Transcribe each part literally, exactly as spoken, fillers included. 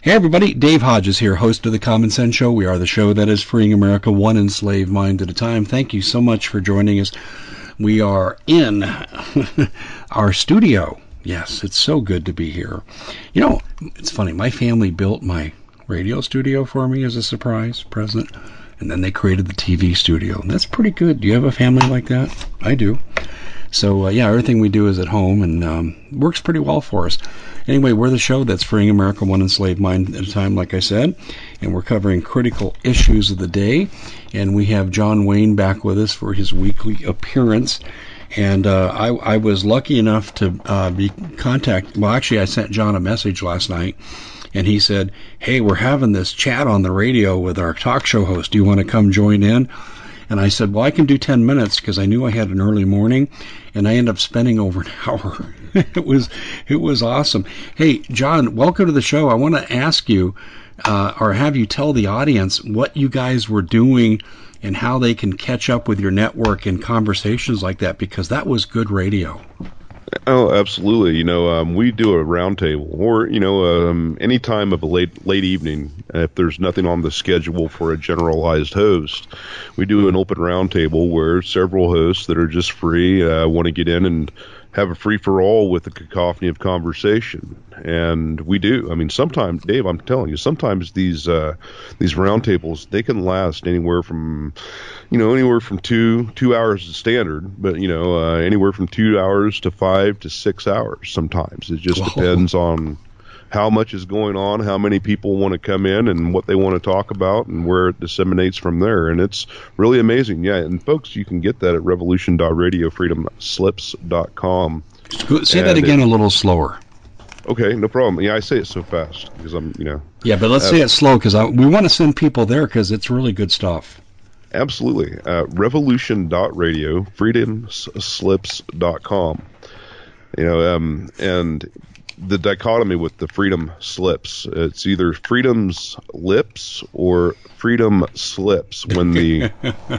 Hey everybody, Dave Hodges here, host of the Common Sense Show. We are the show that is freeing America one enslaved mind at a time. Thank you so much for joining us. We are in our studio. Yes, it's so good to be here. You know, it's funny, my family built my radio studio for me as a surprise present, and then they created the T V studio. And that's pretty good. Do you have a family like that? I do. So, uh, yeah, everything we do is at home, and um, works pretty well for us. Anyway, we're the show that's freeing America one enslaved mind at a time, like I said, and we're covering critical issues of the day. And we have John Wayne back with us for his weekly appearance. And uh, I, I was lucky enough to uh, be contacted. Well, actually, I sent John a message last night, and he said, hey, we're having this chat on the radio with our talk show host. Do you want to come join in? And I said, well, I can do ten minutes because I knew I had an early morning, and I ended up spending over an hour. it was it was awesome. Hey, John, welcome to the show. I want to ask you, uh, or have you tell the audience what you guys were doing and how they can catch up with your network and conversations like that, because that was good radio. Oh, absolutely. You know, um, we do a roundtable, or, you know, um, any time of a late late evening, if there's nothing on the schedule for a generalized host, we do an open roundtable where several hosts that are just free uh, want to get in and have a free-for-all with a cacophony of conversation. And we do. I mean, sometimes, Dave, I'm telling you, sometimes these uh, these roundtables, they can last anywhere from, you know, anywhere from two two hours is standard, but, you know, uh, anywhere from two hours to five to six hours sometimes. It just Whoa. depends on how much is going on, how many people want to come in, and what they want to talk about, and where it disseminates from there. And it's really amazing. Yeah, and folks, you can get that at revolution dot radio freedom slips dot com. Say that again it, a little slower. Okay, no problem. Yeah, I say it so fast because I'm, you know. Yeah, but let's uh, say it slow because we want to send people there because it's really good stuff. Absolutely. Uh, revolution dot radio freedom slips dot com. You know, um, and the dichotomy with the freedom slips, it's either freedom's lips or freedom slips. When the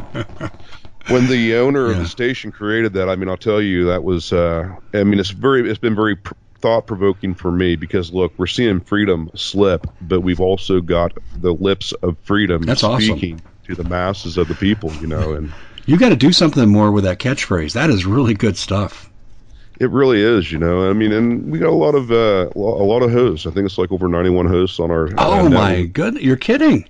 when the owner yeah. of the station created that, I mean, I'll tell you, that was, uh, I mean, it's very, it's been very pr- thought-provoking for me because, look, we're seeing freedom slip, but we've also got the lips of freedom That's speaking awesome. to the masses of the people, you know. And you got to do something more with that catchphrase. That is really good stuff. It really is, you know. I mean, and we got a lot of uh, a lot of hosts. I think it's like over ninety-one hosts on our. Oh uh, my goodness, you're kidding!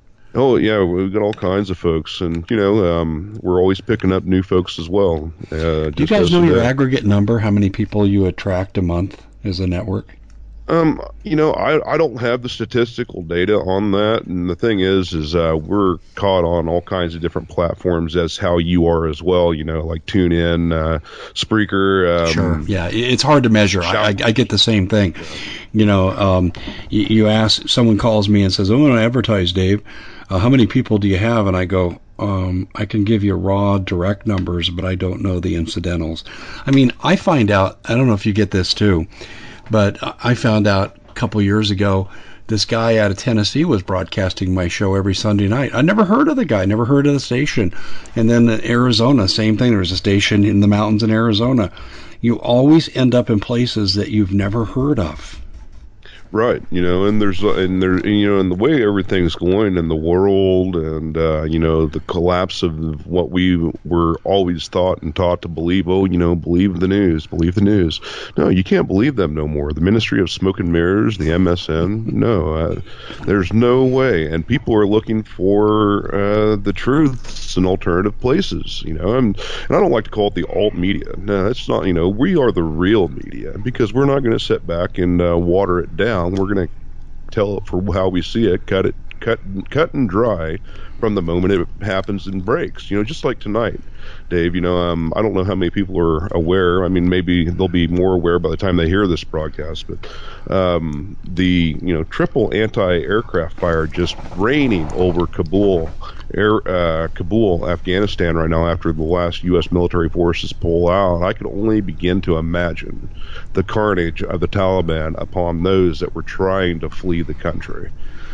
Oh yeah, we've got all kinds of folks, and you know, um, we're always picking up new folks as well. Uh, Do you guys know your aggregate number? How many people you attract a month as a network? Um, you know, I I don't have the statistical data on that, and the thing is, is uh, we're caught on all kinds of different platforms as how you are as well. You know, like TuneIn, uh, Spreaker. Um, sure. Yeah, it's hard to measure. I, I, I get the same thing. Yeah. You know, um, you, you ask, someone calls me and says, "I want to advertise, Dave. Uh, how many people do you have?" And I go, um, I can give you raw direct numbers, but I don't know the incidentals. I mean, I find out. I don't know if you get this too. But I found out a couple years ago, this guy out of Tennessee was broadcasting my show every Sunday night. I never heard of the guy, never heard of the station. And then in Arizona, same thing. There was a station in the mountains in Arizona. You always end up in places that you've never heard of. Right, you know, and there's and there, you know, and the way everything's going in the world, and uh, you know, the collapse of what we were always thought and taught to believe. Oh, you know, believe the news, believe the news. No, you can't believe them no more. The Ministry of Smoke and Mirrors, the M S N. No, uh, there's no way. And people are looking for uh, the truths in alternative places. You know, and and I don't like to call it the alt media. No, that's not. You know, we are the real media because we're not going to sit back and uh, water it down. We're going to tell it for how we see it, cut it, cut, cut and dry from the moment it happens and breaks. You know, just like tonight, Dave. You know, um, I don't know how many people are aware. I mean, maybe they'll be more aware by the time they hear this broadcast. But um, the you know triple anti-aircraft fire just raining over Kabul, air, uh, Kabul, Afghanistan right now after the last U S military forces pull out. I can only begin to imagine the carnage of the Taliban upon those that were trying to flee the country.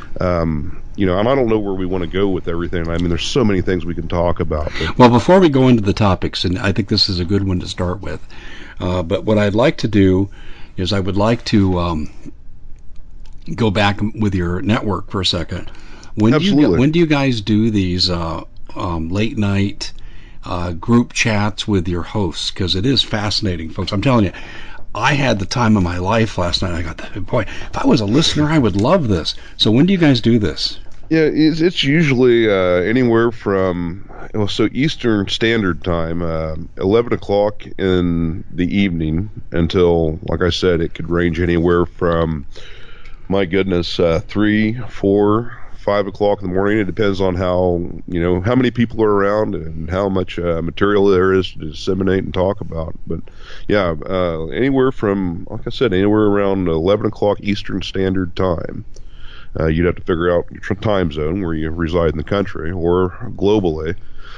Um, you know, and I don't know where we want to go with everything. I mean, there's so many things we can talk about. But. Well, before we go into the topics, and I think this is a good one to start with, uh, but what I'd like to do is I would like to um, go back with your network for a second. When Absolutely. do you when do you guys do these uh, um, late night uh, group chats with your hosts? Because it is fascinating, folks. I'm telling you, I had the time of my life last night. I got the boy. If I was a listener, I would love this. So when do you guys do this? Yeah, it's, it's usually uh, anywhere from well, so Eastern Standard Time, uh, eleven o'clock in the evening until, like I said, it could range anywhere from, my goodness, uh, three, four, five o'clock in the morning. It depends on how you know how many people are around and how much uh, material there is to disseminate and talk about. But yeah, uh, anywhere from, like I said, anywhere around eleven o'clock Eastern Standard Time. Uh, you'd have to figure out your time zone where you reside in the country or globally,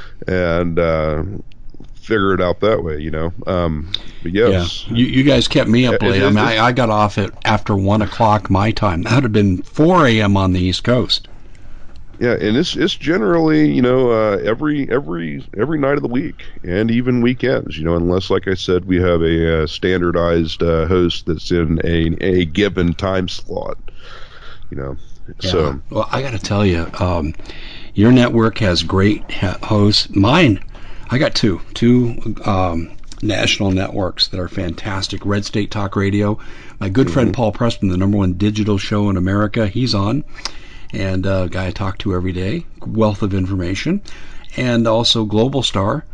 and uh, figure it out that way, you know. Um, but yes, yeah. you, you guys kept me up late. It, it, I mean, I, I got off at after one o'clock my time. That would have been four a.m. on the East Coast. Yeah, and it's it's generally, you know, uh, every every every night of the week and even weekends, you know, unless, like I said, we have a, uh standardized uh, host that's in a a given time slot. You know, yeah. so well, I got to tell you, um, your network has great hosts. Mine, I got two, two um, national networks that are fantastic. Red State Talk Radio. My good mm-hmm. friend Paul Preston, the number one digital show in America, he's on, and uh, a guy I talk to every day. Wealth of information, and also Global Star,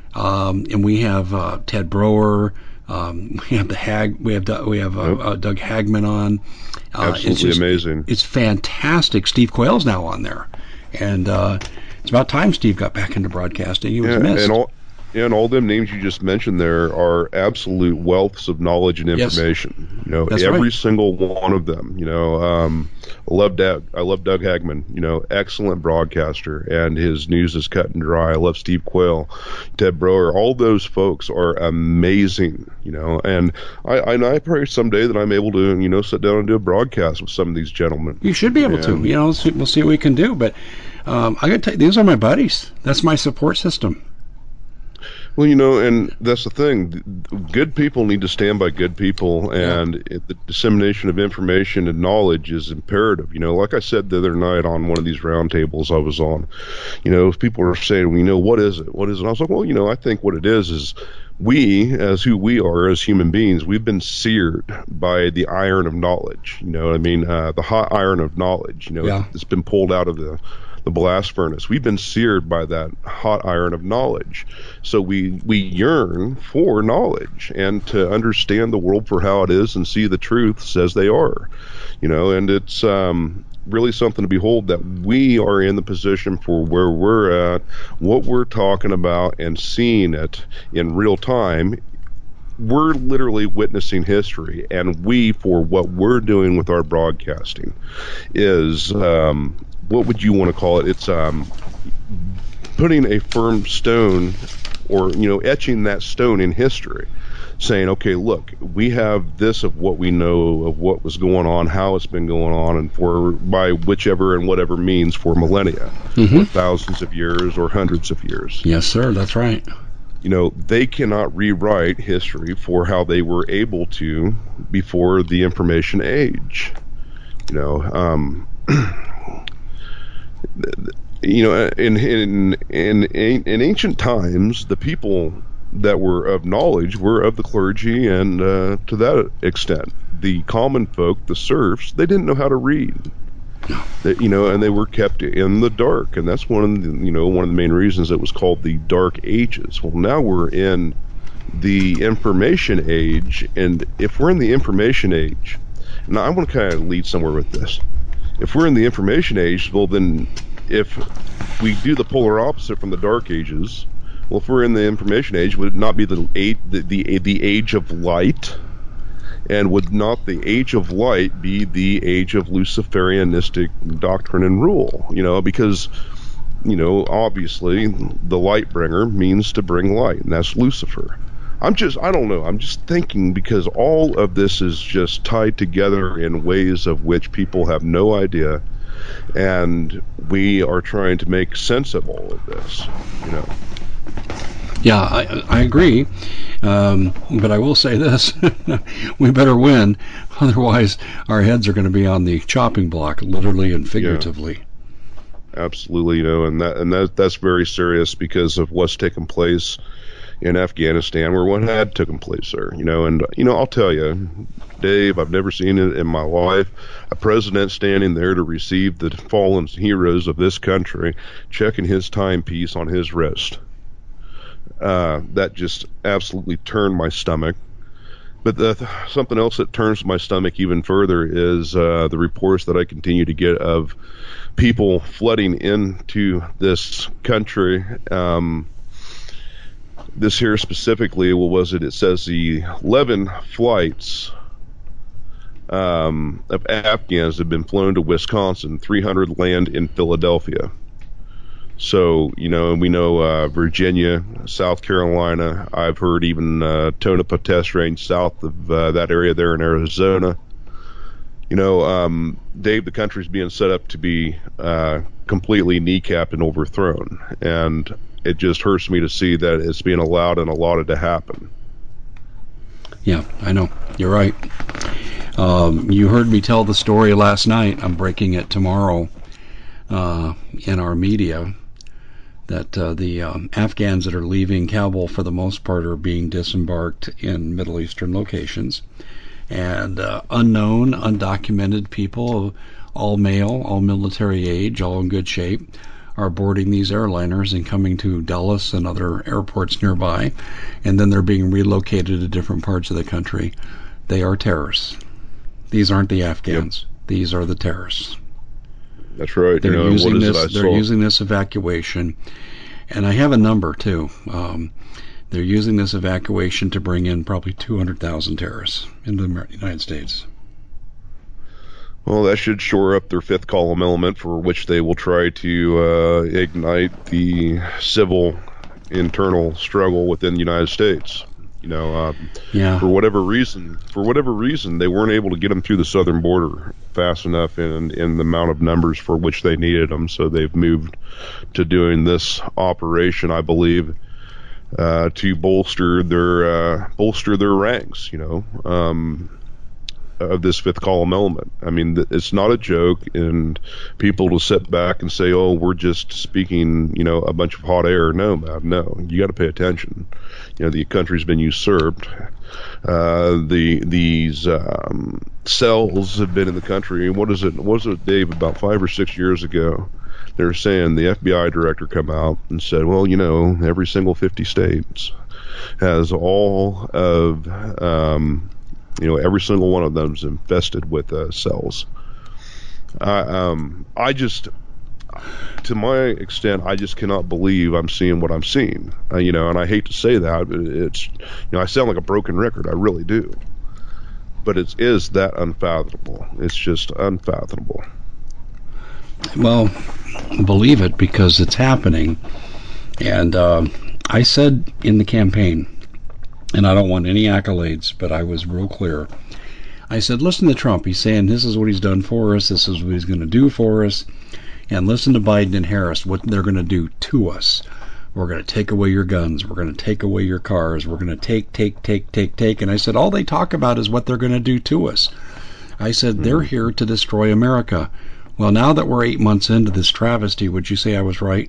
um, and we have uh, Ted Broer. Um, we have the Hag. We have we have uh, yep. uh, Doug Hagman on. Uh, Absolutely it's just, amazing. It's fantastic. Steve Quayle's now on there, and uh, it's about time Steve got back into broadcasting. He was yeah, missed. And all, yeah, and all them names you just mentioned there are absolute wealths of knowledge and information. Yes. You know, That's every right. single one of them. You know, um, I love Doug. I love Doug Hagman. You know, excellent broadcaster, and his news is cut and dry. I love Steve Quayle, Ted Broer. All those folks are amazing. You know, and I, I, I pray someday that I'm able to, you know, sit down and do a broadcast with some of these gentlemen. You should be able and, to. You know, we'll see, we'll see what we can do. But um, I got to tell you, these are my buddies. That's my support system. Well, you know, and that's the thing. Good people need to stand by good people, and yeah. it, the dissemination of information and knowledge is imperative. You know, like I said the other night on one of these roundtables I was on, you know, people are saying, well, you know, what is it? What is it? And I was like, well, you know, I think what it is is we, as who we are as human beings, we've been seared by the iron of knowledge. You know what I mean? Uh, the hot iron of knowledge, you know, yeah. it's been pulled out of the the blast furnace. We've been seared by that hot iron of knowledge. So we, we yearn for knowledge and to understand the world for how it is and see the truths as they are. You know, and it's um, really something to behold that we are in the position for where we're at, what we're talking about, and seeing it in real time. We're literally witnessing history, and we, for what we're doing with our broadcasting, is um, what would you want to call it? It's um, putting a firm stone, or you know, etching that stone in history, saying, okay, look, we have this of what we know of what was going on, how it's been going on, and for by whichever and whatever means for millennia, mm-hmm. or thousands of years, or hundreds of years. Yes, sir. That's right. You know, they cannot rewrite history for how they were able to before the information age. You know, um, you know, in in in in ancient times, the people that were of knowledge were of the clergy, and uh, to that extent, the common folk, the serfs, they didn't know how to read. That, you know, and they were kept in the dark, and that's one of the, you know, one of the main reasons it was called the Dark Ages. Well, now we're in the information age, and if we're in the information age, now I want to kind of lead somewhere with this. If we're in the information age, well, then if we do the polar opposite from the Dark Ages, well, if we're in the information age, would it not be the the the, the age of light? And would not the age of light be the age of Luciferianistic doctrine and rule? You know, because, you know, obviously the light bringer means to bring light, and that's Lucifer. I'm just, I don't know, I'm just thinking, because all of this is just tied together in ways of which people have no idea, and we are trying to make sense of all of this, you know. Yeah, I, I agree. Um, but I will say this. We better win. Otherwise, our heads are going to be on the chopping block, literally and figuratively. Yeah, absolutely, you know, and that and that that's very serious because of what's taken place in Afghanistan, where what had taken place there, you know. And, you know, I'll tell you, Dave, I've never seen it in my life. A president standing there to receive the fallen heroes of this country, checking his timepiece on his wrist. Uh, that just absolutely turned my stomach. But the, something else that turns my stomach even further is uh, the reports that I continue to get of people flooding into this country. Um, this here specifically, what was it? It says the eleven flights um, of Afghans have been flown to Wisconsin, three hundred land in Philadelphia. So, you know, we know uh, Virginia, South Carolina. I've heard even uh, Tonopah Test Range south of uh, that area there in Arizona. You know, um, Dave, the country's being set up to be uh, completely kneecapped and overthrown. And it just hurts me to see that it's being allowed and allotted to happen. Yeah, I know. You're right. Um, you heard me tell the story last night. I'm breaking it tomorrow uh, in our media. That uh, the um, Afghans that are leaving Kabul, for the most part, are being disembarked in Middle Eastern locations. And uh, unknown, undocumented people, all male, all military age, all in good shape, are boarding these airliners and coming to Dulles and other airports nearby. And then they're being relocated to different parts of the country. They are terrorists. These aren't the Afghans. Yep. These are the terrorists. That's right. They're you know, using what is this. it I they're saw? using this evacuation, and I have a number too. Um, they're using this evacuation to bring in probably two hundred thousand terrorists into the United States. Well, that should shore up their fifth column element, for which they will try to uh, ignite the civil internal struggle within the United States. You know, um, yeah. for whatever reason, for whatever reason, they weren't able to get them through the southern border fast enough in in the amount of numbers for which they needed them. So they've moved to doing this operation, I believe, uh, to bolster their uh, bolster their ranks. You know, um, of this fifth column element. I mean, it's not a joke, and people will sit back and say, "Oh, we're just speaking, you know, a bunch of hot air." No, man, no. You got to pay attention. You know, the country's been usurped. Uh, the these um, cells have been in the country. What is it? What was it, Dave? About five or six years ago, they were saying the F B I director come out and said, "Well, you know, every single fifty states has all of um, you know, every single one of them is infested with uh, cells." I um, I just. To my extent, I just cannot believe I'm seeing what I'm seeing. Uh, you know, and I hate to say that, but it's, you know, I sound like a broken record. I really do. But it is that unfathomable. It's just unfathomable. Well, believe it, because it's happening. And uh, I said in the campaign, and I don't want any accolades, but I was real clear. I said, listen to Trump. He's saying this is what he's done for us. This is what he's going to do for us. And listen to Biden and Harris, what they're going to do to us. We're going to take away your guns. We're going to take away your cars. We're going to take, take, take, take, take. And I said, all they talk about is what they're going to do to us. I said, mm-hmm. They're here to destroy America. Well, now that we're eight months into this travesty, would you say I was right?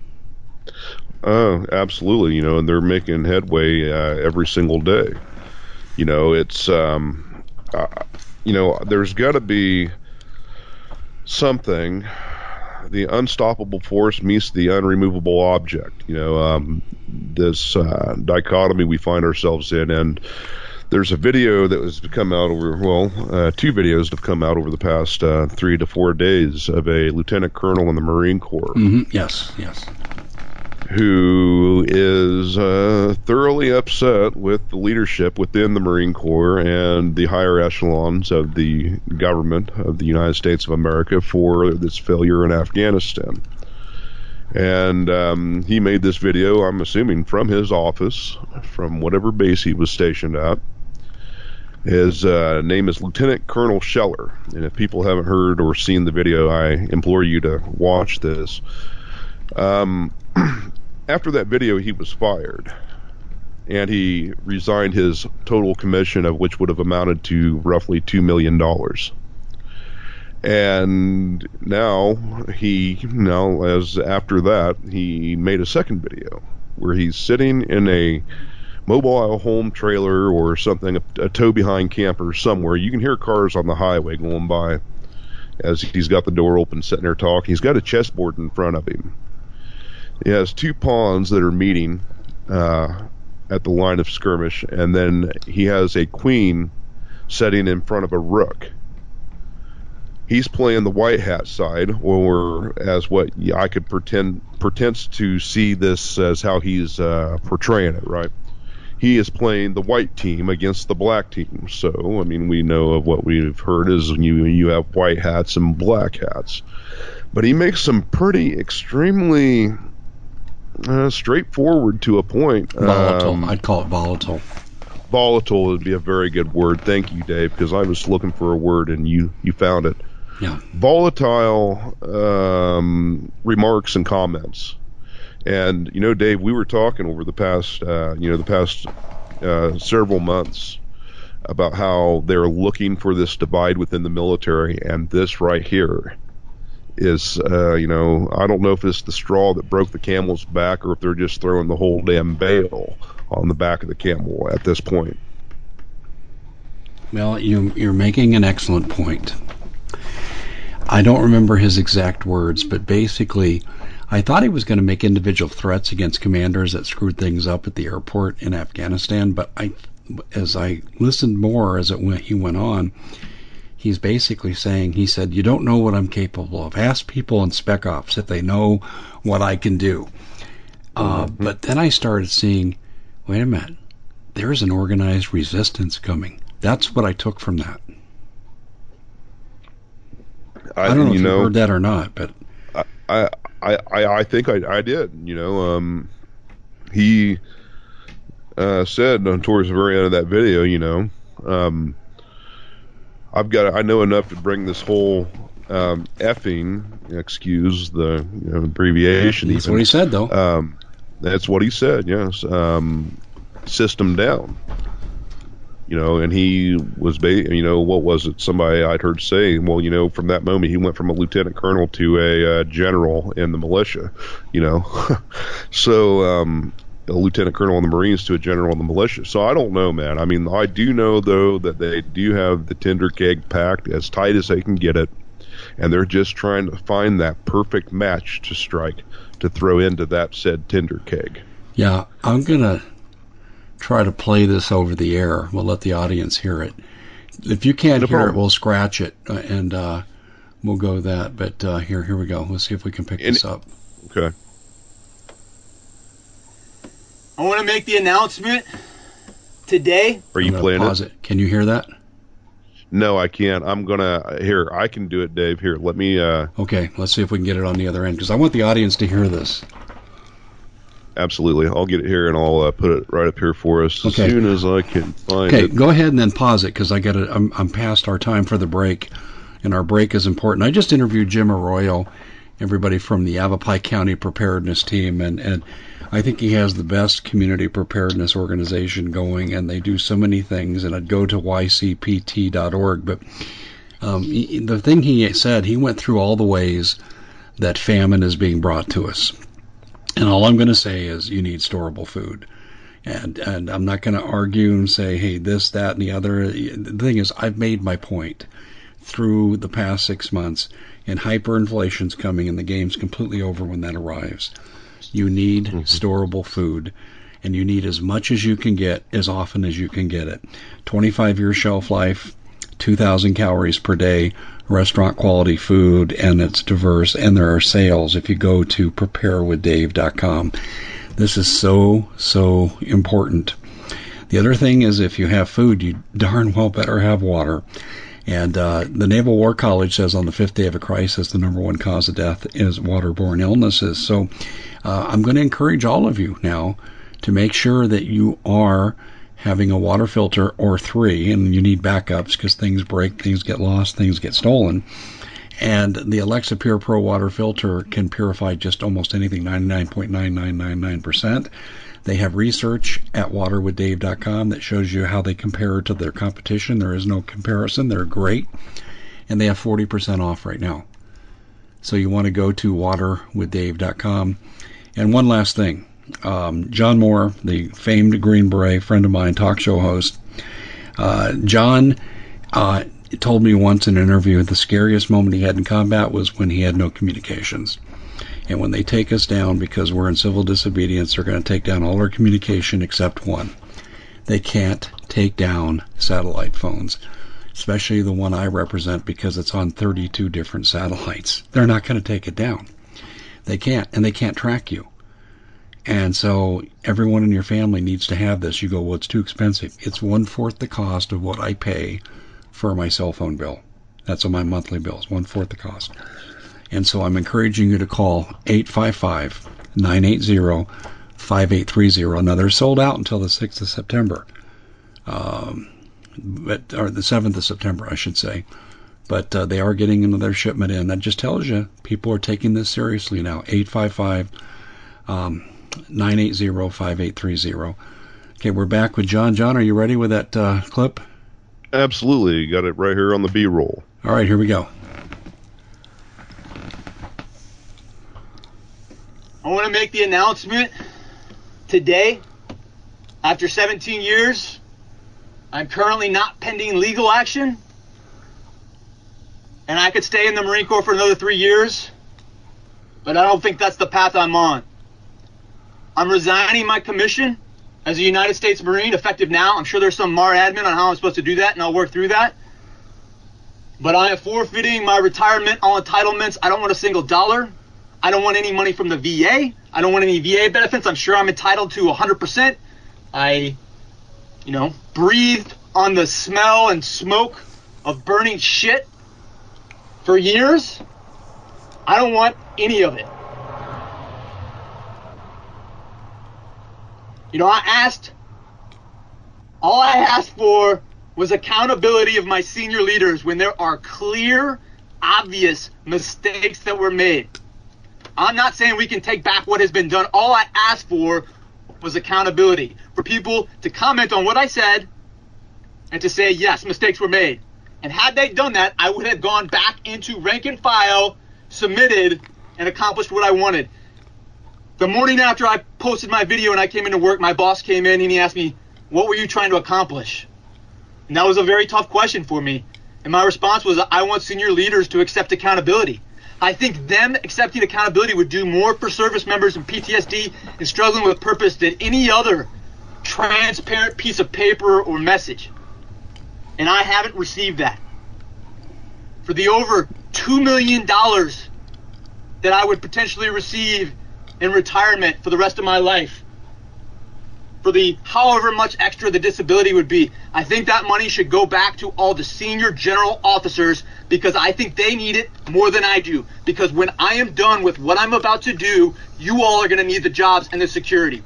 Oh, absolutely. You know, and they're making headway uh, every single day. You know, it's, um, uh, you know, there's got to be something. The unstoppable force meets the unremovable object. You know, um, this uh, dichotomy we find ourselves in. And there's a video that has come out over, well, uh, two videos that have come out over the past uh, three to four days of a lieutenant colonel in the Marine Corps. Mm-hmm. Yes, yes. Who is uh, thoroughly upset with the leadership within the Marine Corps and the higher echelons of the government of the United States of America for this failure in Afghanistan. And um, he made this video, I'm assuming, from his office, from whatever base he was stationed at. His uh, name is Lieutenant Colonel Scheller. And if people haven't heard or seen the video, I implore you to watch this. Um... after that video, he was fired. And he resigned his total commission, of which would have amounted to roughly two million dollars. And now he, now as after that, he made a second video where he's sitting in a mobile home trailer or something, a, a tow-behind camper somewhere. You can hear cars on the highway going by as he's got the door open, sitting there talking. He's got a chessboard in front of him. He has two pawns that are meeting uh, at the line of skirmish, and then he has a queen sitting in front of a rook. He's playing the white hat side, or as what I could pretend pretends to see this as how he's uh, portraying it, right? He is playing the white team against the black team. So, I mean, we know of what we've heard is you you have white hats and black hats. But he makes some pretty extremely uh, straightforward to a point. Volatile. Um, I'd call it volatile. Volatile would be a very good word. Thank you, Dave, because I was looking for a word and you, you found it. Yeah. Volatile um, remarks and comments. And, you know, Dave, we were talking over the past, uh, you know, the past uh, several months about how they're looking for this divide within the military, and this right here is, uh, you know, I don't know if it's the straw that broke the camel's back or if they're just throwing the whole damn bale on the back of the camel at this point. Well, you, you're making an excellent point. I don't remember his exact words, but basically, I thought he was going to make individual threats against commanders that screwed things up at the airport in Afghanistan, but I, as I listened more as it went, he went on, he's basically saying, he said, you don't know what I'm capable of. Ask people in Spec Ops if they know what I can do. Uh, mm-hmm. But then I started seeing, wait a minute, there's an organized resistance coming. That's what I took from that. I, I don't know you if know, you heard that or not, but I I I, I think I, I did. You know, um, he uh, said towards the very end of that video, you know, um, I've got I know enough to bring this whole um, effing, excuse the you know, abbreviation. That's even, what he said, though. Um, that's what he said. Yes, um, system down. You know, and he was, ba- you know, what was it? Somebody I'd heard say, well, you know, from that moment, he went from a lieutenant colonel to a uh, general in the militia, you know. so, um, a lieutenant colonel in the Marines to a general in the militia. So I don't know, man. I mean, I do know, though, that they do have the Tinder keg packed as tight as they can get it. And they're just trying to find that perfect match to strike to throw into that said Tinder keg. Yeah, I'm going to try to play this over the air. We'll let the audience hear it. If you can't no hear problem. it, we'll scratch it uh, and uh, we'll go that. But uh, here, here we go. Let's see if we can pick and, this up. Okay. I want to make the announcement today. Are you playing pause it? it? Can you hear that? No, I can't. I'm gonna here. I can do it, Dave. Here, let me. Uh, okay, let's see if we can get it on the other end because I want the audience to hear this. Absolutely. I'll get it here and I'll uh, put it right up here for us okay. as soon as I can find okay, it. Okay, go ahead and then pause it because I got I'm, I'm past our time for the break, and our break is important. I just interviewed Jim Arroyo, everybody from the Yavapai County Preparedness Team, and, and I think he has the best community preparedness organization going, and they do so many things, and I'd go to y c p t dot org. But um, he, the thing he said, he went through all the ways that famine is being brought to us. And all I'm going to say is you need storable food. And and I'm not going to argue and say, hey, this, that, and the other. The thing is, I've made my point through the past six months, and hyperinflation's coming, and the game's completely over when that arrives. You need mm-hmm. storable food, and you need as much as you can get, as often as you can get it. twenty-five year shelf life, two thousand calories per day, restaurant quality food, and it's diverse, and there are sales if you go to prepare with dave dot com. This is so, so important. The other thing is if you have food, you darn well better have water. And uh, the Naval War College says on the fifth day of a crisis, the number one cause of death is waterborne illnesses. So uh, I'm going to encourage all of you now to make sure that you are having a water filter or three, and you need backups because things break, things get lost, things get stolen. And the Alexa Pure Pro water filter can purify just almost anything, ninety-nine point nine nine nine nine percent. They have research at water with dave dot com that shows you how they compare to their competition. There is no comparison. They're great. And they have forty percent off right now. So you want to go to water with dave dot com. And one last thing. Um, John Moore, the famed Green Beret, friend of mine, talk show host, uh, John uh, told me once in an interview the scariest moment he had in combat was when he had no communications. And when they take us down because we're in civil disobedience, they're going to take down all our communication except one. They can't take down satellite phones, especially the one I represent because it's on thirty-two different satellites. They're not going to take it down. They can't, and they can't track you. And so everyone in your family needs to have this. You go, well, it's too expensive. It's one-fourth the cost of what I pay for my cell phone bill. That's on my monthly bills, one-fourth the cost. And so I'm encouraging you to call eight five five, nine eight zero, five eight three zero. Now, they're sold out until the sixth of September, um, but or the seventh of September, I should say. But uh, they are getting another shipment in. That just tells you people are taking this seriously now. eight five five, nine eight zero, five eight three zero. Okay, we're back with John. John, are you ready with that uh, clip? Absolutely. Got it right here on the B-roll. All right, here we go. I want to make the announcement today, after seventeen years, I'm currently not pending legal action, and I could stay in the Marine Corps for another three years, but I don't think that's the path I'm on. I'm resigning my commission as a United States Marine, effective now. I'm sure there's some M A R admin on how I'm supposed to do that, and I'll work through that. But I am forfeiting my retirement, all entitlements. I don't want a single dollar. I don't want any money from the V A. I don't want any V A benefits. I'm sure I'm entitled to one hundred percent. I, you know, breathed on the smell and smoke of burning shit for years. I don't want any of it. You know, I asked, all I asked for was accountability of my senior leaders when there are clear, obvious mistakes that were made. I'm not saying we can take back what has been done. All I asked for was accountability, for people to comment on what I said and to say, yes, mistakes were made. And had they done that, I would have gone back into rank and file, submitted, and accomplished what I wanted. The morning after I posted my video and I came into work, my boss came in and he asked me, what were you trying to accomplish? And that was a very tough question for me. And my response was, I want senior leaders to accept accountability. I think them accepting accountability would do more for service members and P T S D and struggling with purpose than any other transparent piece of paper or message. And I haven't received that. For the over two million dollars that I would potentially receive in retirement for the rest of my life, for the however much extra the disability would be, I think that money should go back to all the senior general officers, because I think they need it more than I do. Because when I am done with what I'm about to do, you all are going to need the jobs and the security.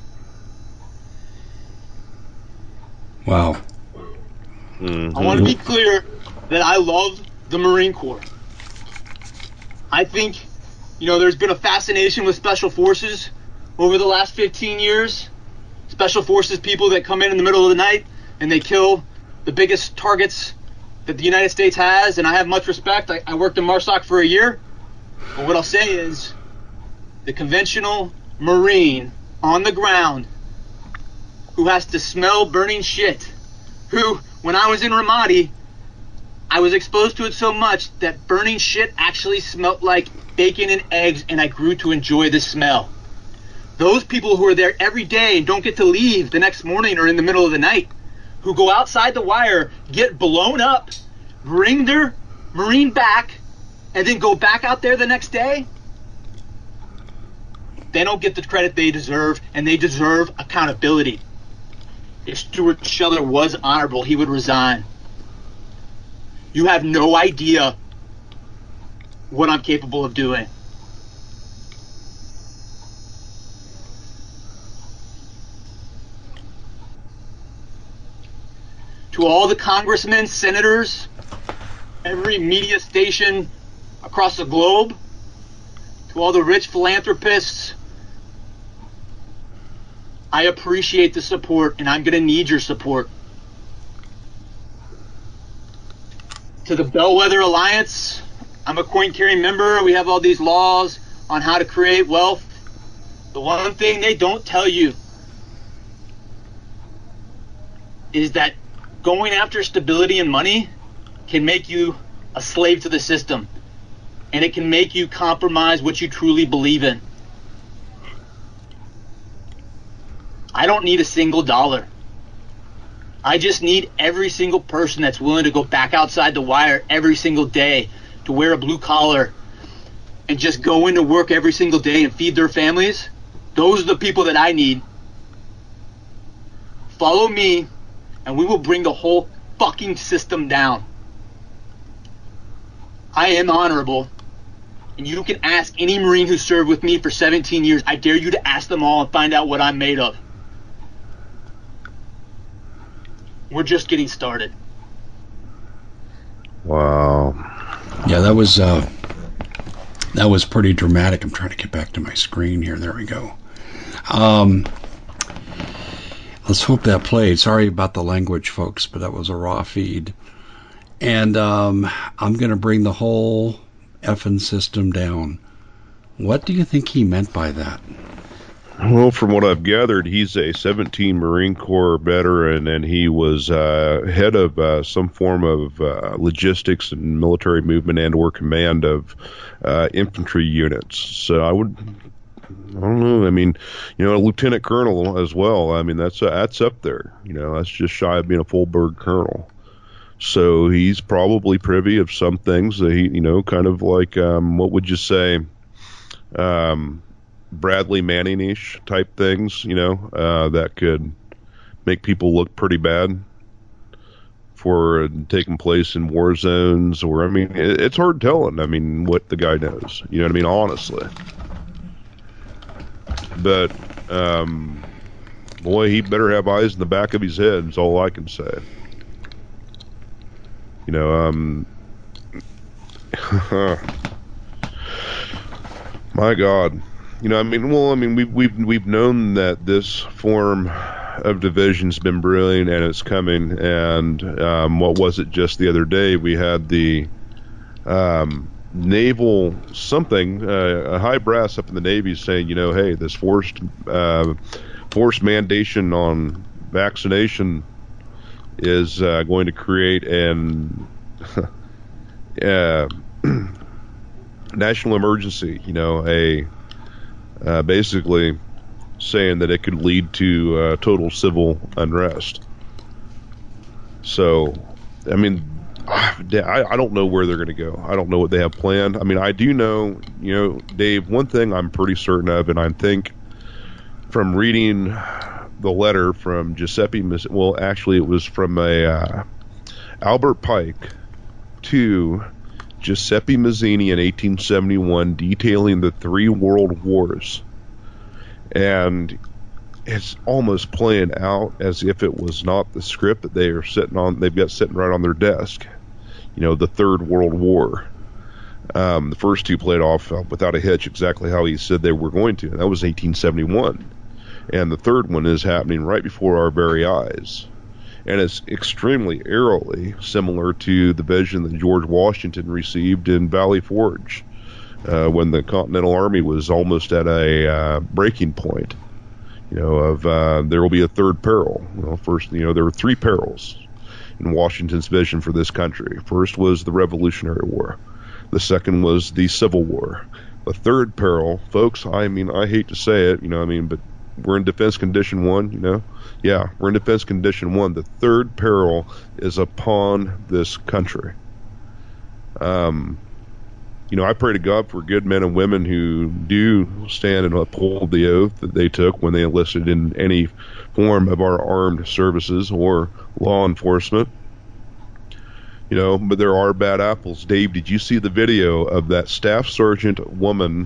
Wow. Mm-hmm. I want to be clear that I love the Marine Corps. I think, you know, there's been a fascination with Special Forces over the last fifteen years. Special Forces people that come in in the middle of the night and they kill the biggest targets that the United States has, and I have much respect. I, I worked in MARSOC for a year, but what I'll say is the conventional Marine on the ground who has to smell burning shit, who, when I was in Ramadi, I was exposed to it so much that burning shit actually smelled like bacon and eggs, and I grew to enjoy the smell. Those people who are there every day and don't get to leave the next morning or in the middle of the night, who go outside the wire, get blown up, bring their Marine back, and then go back out there the next day, they don't get the credit they deserve, and they deserve accountability. If Stuart Scheller was honorable, he would resign. You have no idea what I'm capable of doing. To all the congressmen, senators, every media station across the globe, to all the rich philanthropists, I appreciate the support, and I'm going to need your support. To the Bellwether Alliance, I'm a coin-carrying member. We have all these laws on how to create wealth. The one thing they don't tell you is that going after stability and money can make you a slave to the system, and it can make you compromise what you truly believe in. I don't need a single dollar. I just need every single person that's willing to go back outside the wire every single day, to wear a blue collar and just go into work every single day and feed their families. Those are the people that I need. Follow me, and we will bring the whole fucking system down. I am honorable, and you can ask any Marine who served with me for seventeen years. I dare you to ask them all and find out what I'm made of. We're just getting started. Wow. Yeah, that was uh, that was pretty dramatic. I'm trying to get back to my screen here. There we go. Um, let's hope that played. Sorry about the language, folks, but that was a raw feed. And um, I'm going to bring the whole effing system down. What do you think he meant by that? Well, from what I've gathered, he's a seventeen Marine Corps veteran, and he was uh, head of uh, some form of uh, logistics and military movement and or command of uh, infantry units. So I would, I don't know, I mean, you know, a lieutenant colonel as well. I mean, that's uh, that's up there. You know, that's just shy of being a full bird colonel. So he's probably privy of some things that he, you know, kind of like, um, what would you say, um, Bradley Manning-ish type things, you know, uh, that could make people look pretty bad for uh, taking place in war zones, or, I mean, it, it's hard telling, I mean, what the guy knows, you know what I mean, honestly. But, um, boy, he better have eyes in the back of his head, is all I can say. You know, um, my God. You know, I mean, well, I mean, we've we've we've known that this form of division's been brewing and it's coming. And um, what was it just the other day? We had the um, naval something, uh, a high brass up in the Navy saying, you know, hey, this forced uh, forced mandation on vaccination is uh, going to create an uh, national emergency. You know, a Uh, basically saying that it could lead to uh, total civil unrest. So, I mean, I, I don't know where they're going to go. I don't know what they have planned. I mean, I do know, you know, Dave, one thing I'm pretty certain of, and I think from reading the letter from Giuseppe, well, actually it was from a uh, Albert Pike to Giuseppe Mazzini in eighteen seventy-one, detailing the three world wars, and it's almost playing out as if it was not the script that they are sitting on. They've got sitting right on their desk. You know, the Third World War. Um, the first two played off uh, without a hitch, exactly how he said they were going to. And that was eighteen seventy-one, and the third one is happening right before our very eyes. And it's extremely eerily similar to the vision that George Washington received in Valley Forge uh, when the Continental Army was almost at a uh, breaking point. You know, of uh, there will be a third peril. Well, first, you know, there were three perils in Washington's vision for this country. First was the Revolutionary War. The second was the Civil War. The third peril, folks, I mean, I hate to say it, you know, I mean, but we're in defense condition one, you know. Yeah, we're in defense condition one. The third peril is upon this country. Um, you know, I pray to God for good men and women who do stand and uphold the oath that they took when they enlisted in any form of our armed services or law enforcement. You know, but there are bad apples. Dave, did you see the video of that staff sergeant woman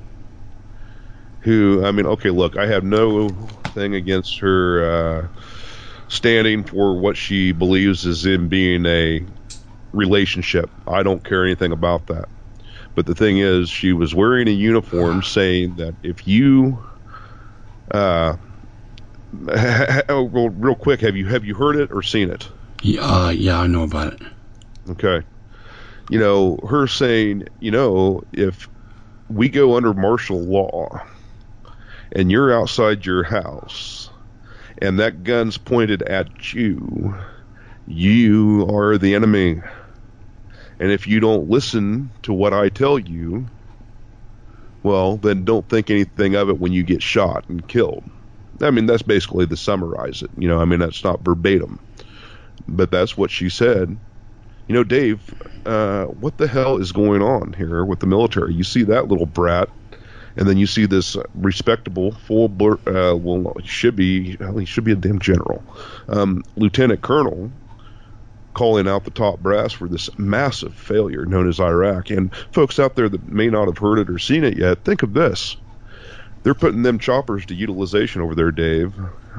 who, I mean, okay, look, I have no thing against her uh, standing for what she believes is in being a relationship. I don't care anything about that. But the thing is, she was wearing a uniform saying that if you, uh, oh, well, real quick, have you have you heard it or seen it? Yeah, uh, yeah, I know about it. Okay. You know, her saying, you know, if we go under martial law and you're outside your house and that gun's pointed at you, you are the enemy. And if you don't listen to what I tell you, well, then don't think anything of it when you get shot and killed. I mean, that's basically to summarize it. You know, I mean, that's not verbatim. But that's what she said. You know, Dave, uh, what the hell is going on here with the military? You see that little brat, and then you see this respectable, full, uh, well, he should be, well, he should be a damn general, um, lieutenant colonel, calling out the top brass for this massive failure known as Iraq. And folks out there that may not have heard it or seen it yet, think of this. They're putting them choppers to utilization over there, Dave.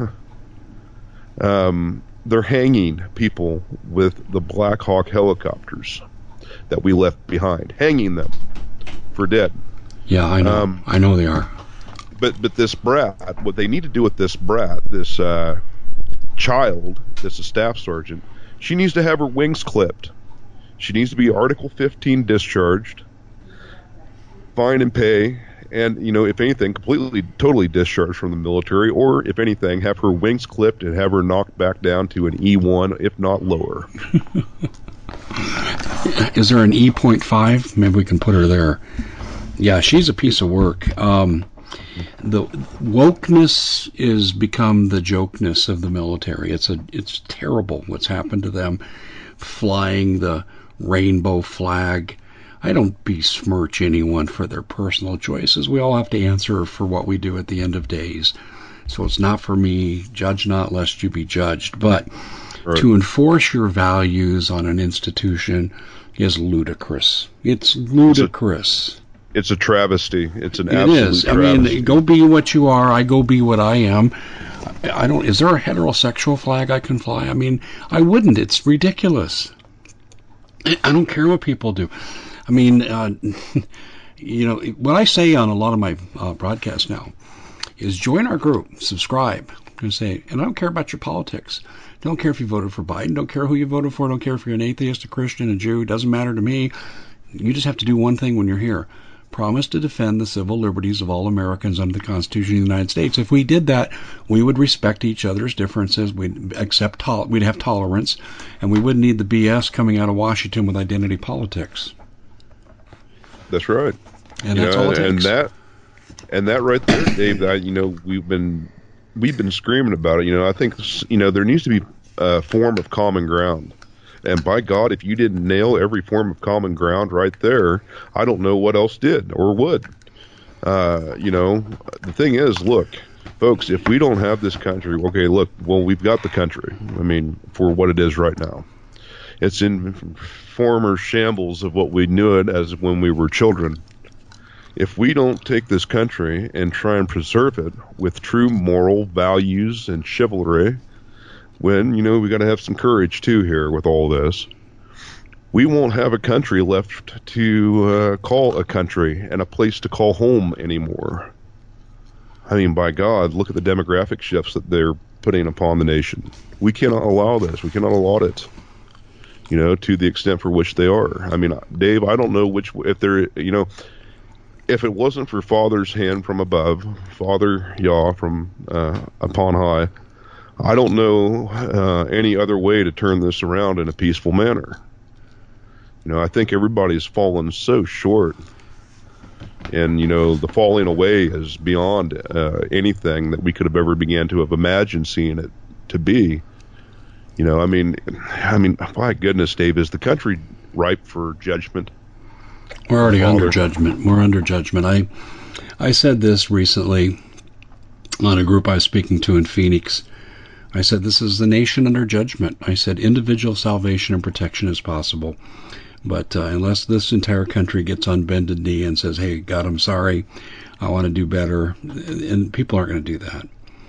um, they're hanging people with the Black Hawk helicopters that we left behind, hanging them for dead. Yeah, I know. Um, I know they are. But but this brat, what they need to do with this brat, this uh, child, this is staff sergeant, she needs to have her wings clipped. She needs to be Article fifteen discharged, fine and pay, and, you know, if anything, completely, totally discharged from the military, or, if anything, have her wings clipped and have her knocked back down to an E one, if not lower. Is there an E point five? Maybe we can put her there. Yeah, she's a piece of work. Um, the wokeness is become the jokeness of the military. It's a it's terrible what's happened to them, flying the rainbow flag. I don't besmirch anyone for their personal choices. We all have to answer for what we do at the end of days. So it's not for me. Judge not lest you be judged. But right. To enforce your values on an institution is ludicrous. It's ludicrous. It's a, it's a travesty. It's an it absolute is. travesty. I mean, go be what you are. I go be what I am. I don't. Is there a heterosexual flag I can fly? I mean, I wouldn't. It's ridiculous. I don't care what people do. I mean, uh, you know, what I say on a lot of my uh, broadcasts now is join our group, subscribe, and say, and I don't care about your politics. Don't care if you voted for Biden. Don't care who you voted for. Don't care if you're an atheist, a Christian, a Jew. Doesn't matter to me. You just have to do one thing when you're here. Promise to defend the civil liberties of all Americans under the Constitution of the United States. If we did that, we would respect each other's differences. We'd accept, tol- we'd have tolerance, and we wouldn't need the B S coming out of Washington with identity politics. That's right. And you that's know, all it takes. And that, and that right there, Dave. That, you know, we've been we've been screaming about it. You know, I think, you know, there needs to be a form of common ground. And by God, if you didn't nail every form of common ground right there, I don't know what else did or would. Uh, you know, the thing is, look, folks, if we don't have this country, okay, look, well, we've got the country. I mean, for what it is right now. It's in former shambles of what we knew it as when we were children. If we don't take this country and try and preserve it with true moral values and chivalry, when, you know, we got to have some courage, too, here with all this, we won't have a country left to uh, call a country and a place to call home anymore. I mean, by God, look at the demographic shifts that they're putting upon the nation. We cannot allow this. We cannot allow it, you know, to the extent for which they are. I mean, Dave, I don't know which, if they're, you know, if it wasn't for Father's hand from above, Father Yah from uh, upon high, I don't know uh, any other way to turn this around in a peaceful manner. You know, I think everybody's fallen so short. And, you know, the falling away is beyond uh, anything that we could have ever began to have imagined seeing it to be. You know, I mean, I mean, my goodness, Dave, is the country ripe for judgment? We're already Father. under judgment. We're under judgment. I, I said this recently on a group I was speaking to in Phoenix. I said, this is the nation under judgment. I said, individual salvation and protection is possible. But uh, unless this entire country gets on bended knee and says, hey, God, I'm sorry, I want to do better, and people aren't going to do that.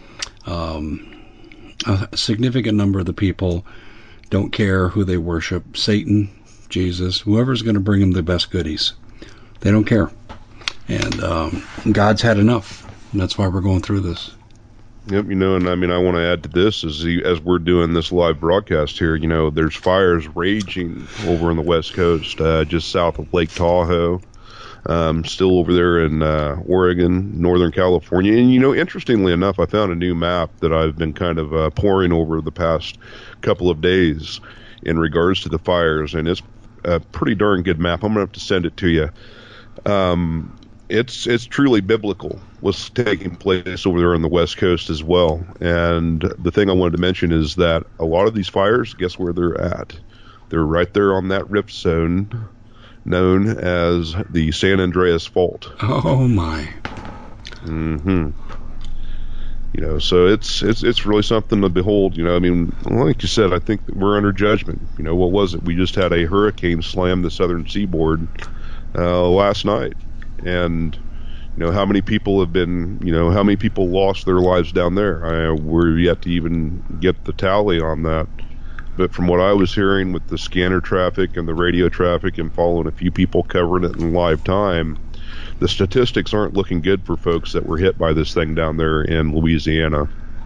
Um, a significant number of the people don't care who they worship, Satan, Jesus, whoever's going to bring them the best goodies. They don't care. And um, God's had enough. And that's why we're going through this. Yep, you know, and I mean, I want to add to this as the, as we're doing this live broadcast here. You know, there's fires raging over on the West Coast, uh, just south of Lake Tahoe. Um, still over there in uh, Oregon, Northern California. And, you know, interestingly enough, I found a new map that I've been kind of uh, poring over the past couple of days in regards to the fires, and it's a pretty darn good map. I'm going to have to send it to you. Um, it's it's truly biblical what's taking place over there on the West Coast as well. And the thing I wanted to mention is that a lot of these fires, guess where they're at? They're right there on that rift zone known as the San Andreas Fault. Oh my. Mm-hmm. You know, so it's it's it's really something to behold. You know, I mean, like you said, I think that we're under judgment. You know, what was it? We just had a hurricane slam the southern seaboard uh, last night, and you know how many people have been, you know, how many people lost their lives down there. I, we're yet to even get the tally on that. But from what I was hearing with the scanner traffic and the radio traffic and following a few people covering it in live time, the statistics aren't looking good for folks that were hit by this thing down there in Louisiana.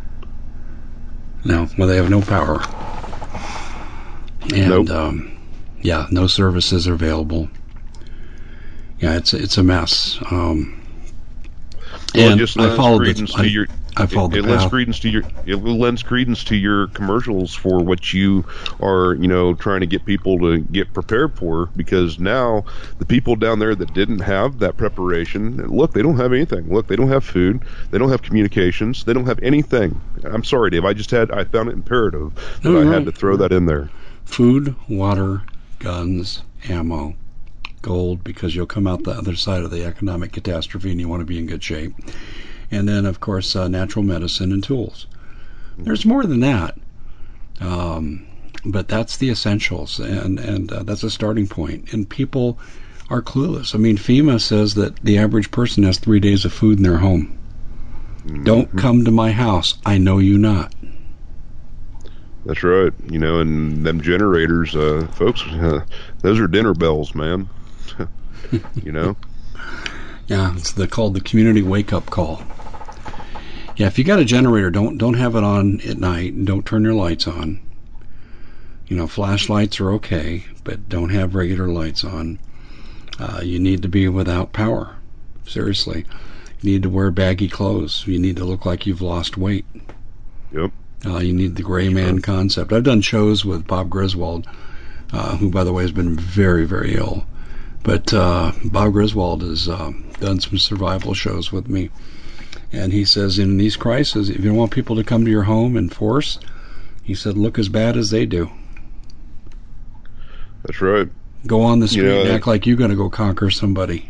No, well, they have no power. And, nope. um, yeah, no services are available. Yeah, it's it's a mess. Um, well, and just I followed credence the, to I, your, I followed it, the it lends path. credence to your it lends credence to your commercials for what you are, you know, trying to get people to get prepared for, because now the people down there that didn't have that preparation, look, they don't have anything. Look, they don't have food, they don't have communications, they don't have anything. I'm sorry, Dave, I just had I found it imperative that No, I right. had to throw that in there. Food, water, guns, ammo, gold, because you'll come out the other side of the economic catastrophe and you want to be in good shape. And then, of course, uh, natural medicine and tools. There's more than that, um, but that's the essentials, and, and uh, that's a starting point. And people are clueless. I mean, FEMA says that the average person has three days of food in their home. Mm-hmm. Don't come to my house. I know you not. That's right. You know, and them generators, uh, folks, uh, those are dinner bells, man. You know? Yeah, it's the, called the community wake-up call. Yeah, if you got a generator, don't don't have it on at night, and don't turn your lights on. You know, flashlights are okay, but don't have regular lights on. Uh, you need to be without power. Seriously. You need to wear baggy clothes. You need to look like you've lost weight. Yep. Uh, you need the gray man concept. I've done shows with Bob Griswold, uh, who, by the way, has been very, very ill. But uh, Bob Griswold has uh, done some survival shows with me. And he says, in these crises, if you don't want people to come to your home in force, he said, look as bad as they do. That's right. Go on the street you know, and act like you're going to go conquer somebody.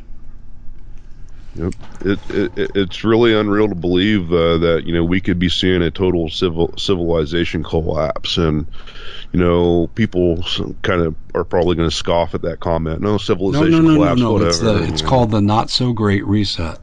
Yep. It, it it's really unreal to believe uh, that, you know, we could be seeing a total civil civilization collapse, and you know, people kind of are probably going to scoff at that comment. No, civilization no, no, no, collapse, no, no. whatever. It's, the, it's called the not so great reset.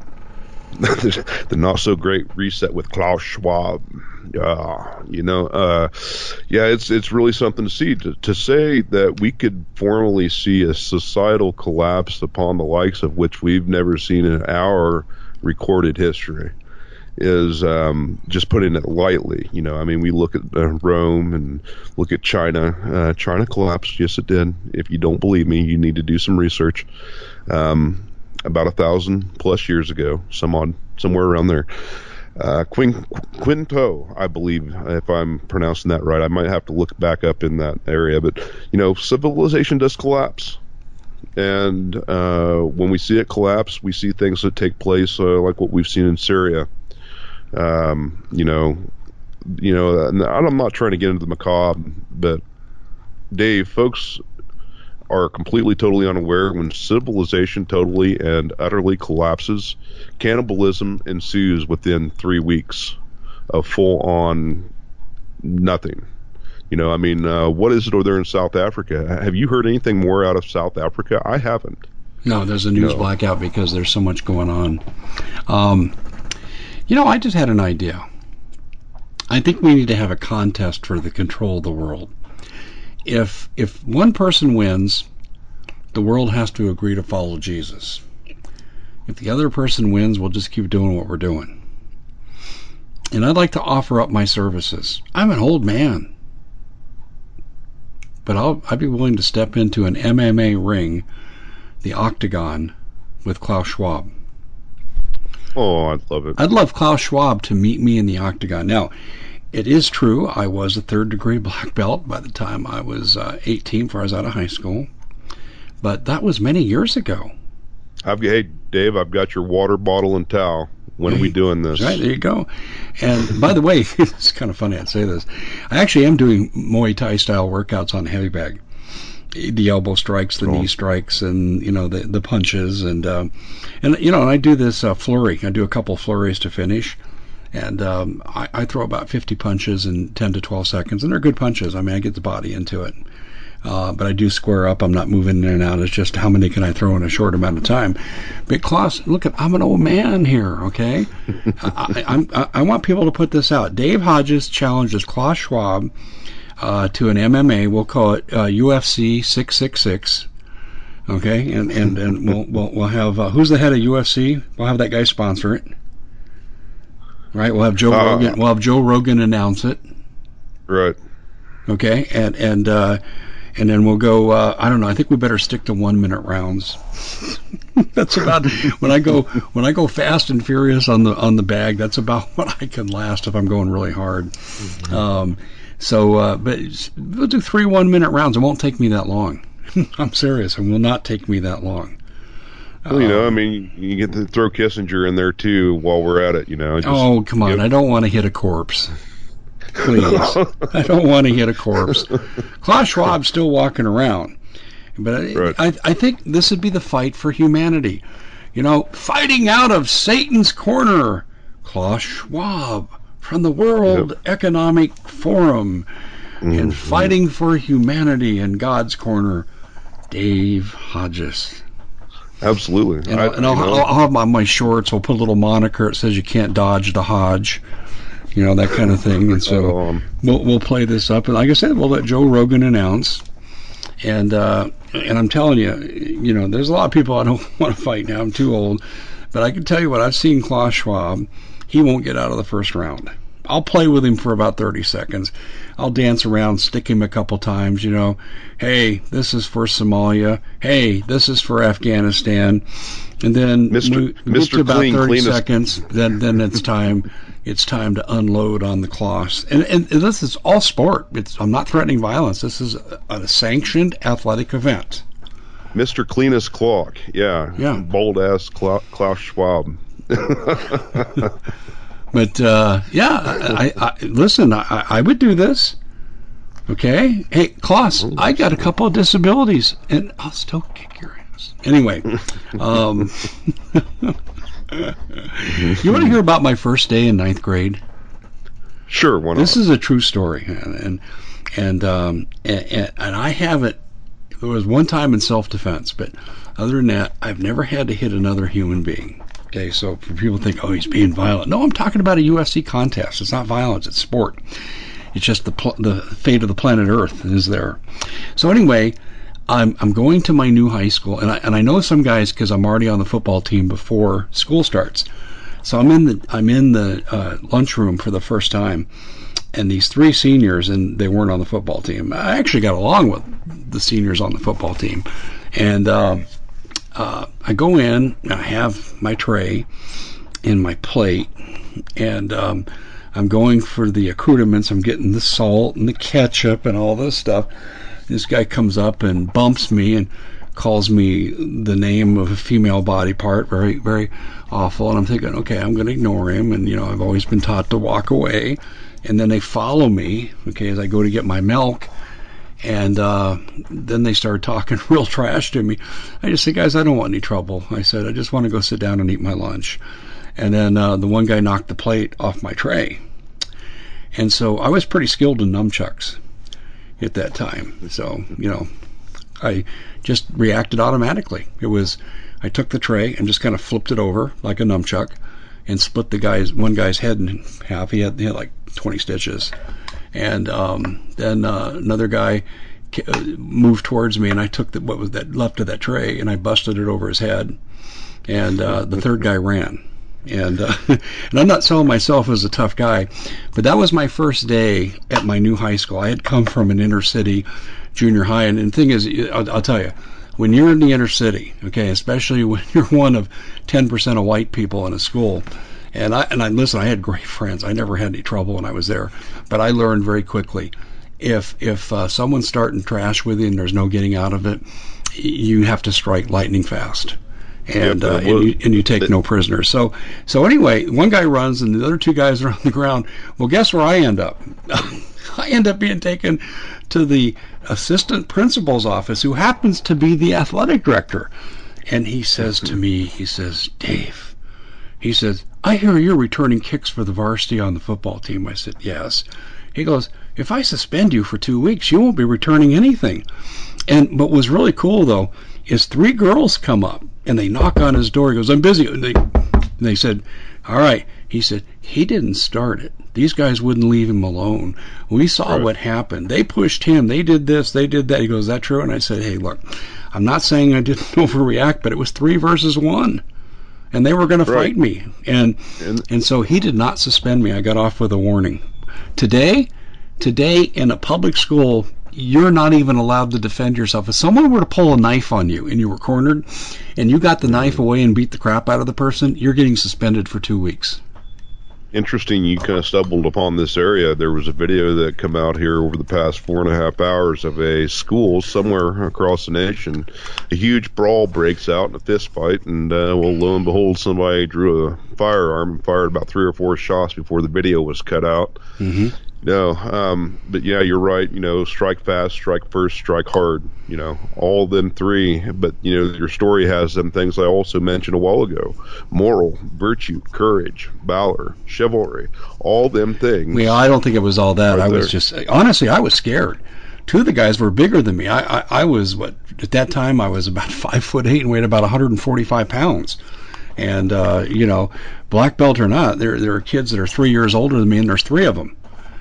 The not so great reset with Klaus Schwab. Uh, you know, uh, yeah, it's it's really something to see. To, to say that we could formally see a societal collapse upon the likes of which we've never seen in our recorded history is um, just putting it lightly. You know, I mean, we look at uh, Rome and look at China. Uh, China collapsed. Yes, it did. If you don't believe me, you need to do some research. Um, about a thousand plus years ago, some odd, somewhere around there. Uh, Quin, Quinto, I believe, if I'm pronouncing that right. I might have to look back up in that area, but you know, civilization does collapse, and uh, when we see it collapse, we see things that take place uh, like what we've seen in Syria. Um, you know, you know, and I'm not trying to get into the macabre, but Dave, folks are completely, totally unaware when civilization totally and utterly collapses, cannibalism ensues within three weeks of full-on nothing. You know, I mean, uh, what is it over there in South Africa? Have you heard anything more out of South Africa? I haven't. No, there's a news no. blackout because there's so much going on. Um, you know, I just had an idea. I think we need to have a contest for the control of the world. If if one person wins, the world has to agree to follow Jesus. If the other person wins, we'll just keep doing what we're doing. And I'd like to offer up my services. I'm an old man, but I'll, I'd be willing to step into an M M A ring, the Octagon, with Klaus Schwab. Oh, I'd love it. I'd love Klaus Schwab to meet me in the Octagon. Now, it is true, I was a third degree black belt by the time I was uh, eighteen, before I was out of high school. But that was many years ago. I've, hey, Dave, I've got your water bottle and towel. When are we doing this? Right, there you go. And by the way, it's kind of funny I'd say this. I actually am doing Muay Thai style workouts on heavy bag. The elbow strikes, the oh. knee strikes, and you know the the punches, and um, and you know, and I do this uh, flurry. I do a couple flurries to finish, and um, I, I throw about fifty punches in ten to twelve seconds, and they're good punches. I mean, I get the body into it. Uh, but I do square up. I'm not moving in and out. It's just how many can I throw in a short amount of time. But Klaus, look, at, I'm an old man here, okay? I, I, I, I want people to put this out. Dave Hodges challenges Klaus Schwab uh, to an M M A. We'll call it uh, U F C six six six, okay? And and, and we'll, we'll we'll have uh, who's the head of U F C? We'll have that guy sponsor it, right? We'll have Joe uh, Rogan. We'll have Joe Rogan announce it, right? Okay, and and. Uh, And then we'll go, uh, I don't know, I think we better stick to one minute rounds. That's about, when I go, when I go fast and furious on the, on the bag, that's about what I can last if I'm going really hard. Mm-hmm. Um, so, uh, but we'll do three one minute rounds. It won't take me that long. I'm serious. It will not take me that long. Well, you know, I mean, you get to throw Kissinger in there too while we're at it, you know. Just, oh, come on. Yep. I don't want to hit a corpse. Please. I don't want to hit a corpse. Klaus Schwab's still walking around. But right. I, I think this would be the fight for humanity. You know, fighting out of Satan's corner. Klaus Schwab from the World yep. Economic Forum. Mm-hmm. And fighting for humanity in God's corner. Dave Hodges. Absolutely. And, I, and I'll, I'll, I'll have my, my shorts. I'll put a little moniker that says you can't dodge the Hodge. You know, that kind of thing. And so um, we'll we'll play this up. And like I said, we'll let Joe Rogan announce. And uh, and I'm telling you, you know, there's a lot of people I don't want to fight now. I'm too old. But I can tell you what, I've seen Klaus Schwab. He won't get out of the first round. I'll play with him for about thirty seconds. I'll dance around, stick him a couple times, you know. Hey, this is for Somalia. Hey, this is for Afghanistan. And then Mister move, move Mister to about Clean, thirty cleanest. seconds. Then then it's time. It's time to unload on the Klaus. And, and, and this is all sport. It's, I'm not threatening violence. This is a, a sanctioned athletic event. Mister Cleanest Clock. Yeah. Yeah. Bold ass Klaus Schwab. But, uh, yeah, I, I, I, listen, I, I would do this. Okay? Hey, Klaus, oh, I got a couple of disabilities, and I'll still kick your ass. Anyway, um, you want to hear about my first day in ninth grade? Sure, why not? This is a true story, and and and, um, and, and I haven't. There was one time in self-defense, but other than that, I've never had to hit another human being. Okay, so for people to think, oh, he's being violent. No, I'm talking about a U F C contest. It's not violence. It's sport. It's just the pl- the fate of the planet Earth is there. So anyway, I'm I'm going to my new high school, and I and I know some guys because I'm already on the football team before school starts. So I'm in the I'm in the uh, lunchroom for the first time, and these three seniors, and they weren't on the football team. I actually got along with the seniors on the football team, and um, uh, I go in, and I have my tray and my plate, and um, I'm going for the accoutrements. I'm getting the salt and the ketchup and all this stuff. This guy comes up and bumps me and calls me the name of a female body part, very, very awful. And I'm thinking, okay, I'm going to ignore him. And, you know, I've always been taught to walk away. And then they follow me, okay, as I go to get my milk. And uh, then they start talking real trash to me. I just said, guys, I don't want any trouble. I said, I just want to go sit down and eat my lunch. And then uh, the one guy knocked the plate off my tray. And so I was pretty skilled in nunchucks at that time. So, you know, I just reacted automatically. It was, I took the tray and just kind of flipped it over like a nunchuck and split the guy's, one guy's head in half. He had, he had like twenty stitches. And um, then uh, another guy moved towards me, and I took the, what was that left of that tray, and I busted it over his head. and uh, the third guy ran. And uh, and I'm not selling myself as a tough guy, but that was my first day at my new high school. I had come from an inner city junior high, and, and the thing is, I'll, I'll tell you, when you're in the inner city, okay, especially when you're one of ten percent of white people in a school, and I and I listen, I had great friends. I never had any trouble when I was there, but I learned very quickly, if if uh, someone's starting trash with you and there's no getting out of it, you have to strike lightning fast. And, yep, uh, and, you, and you take no prisoners. So, so anyway, one guy runs and the other two guys are on the ground. Well, guess where I end up? I end up being taken to the assistant principal's office, who happens to be the athletic director. And he says to me, he says, Dave, he says, I hear you're returning kicks for the varsity on the football team. I said, yes. He goes, if I suspend you for two weeks, you won't be returning anything. And what was really cool, though, is three girls come up and they knock on his door. He goes, I'm busy. And they, and they said, all right. He said, he didn't start it. These guys wouldn't leave him alone. We saw right. what happened. They pushed him. They did this. They did that. He goes, is that true? And I said, hey, look, I'm not saying I didn't overreact, but it was three versus one. And they were going to right. fight me. And, and and so he did not suspend me. I got off with a warning. Today, today in a public school, you're not even allowed to defend yourself. If someone were to pull a knife on you and you were cornered and you got the knife away and beat the crap out of the person, you're getting suspended for two weeks. Interesting, you kind of stumbled upon this area. There was a video that come out here over the past four and a half hours of a school somewhere across the nation. A huge brawl breaks out in a fist fight, and uh, well, lo and behold, somebody drew a firearm and fired about three or four shots before the video was cut out. Mm-hmm. No, um, but yeah, you're right. You know, strike fast, strike first, strike hard. You know, all them three. But you know, your story has them things I also mentioned a while ago: moral, virtue, courage, valor, chivalry. All them things. Well, I don't think it was all that. Right I was there. just honestly, I was scared. Two of the guys were bigger than me. I, I, I was what at that time I was about five foot eight and weighed about one hundred forty-five pounds. And uh, you know, black belt or not, there there are kids that are three years older than me, and there's three of them.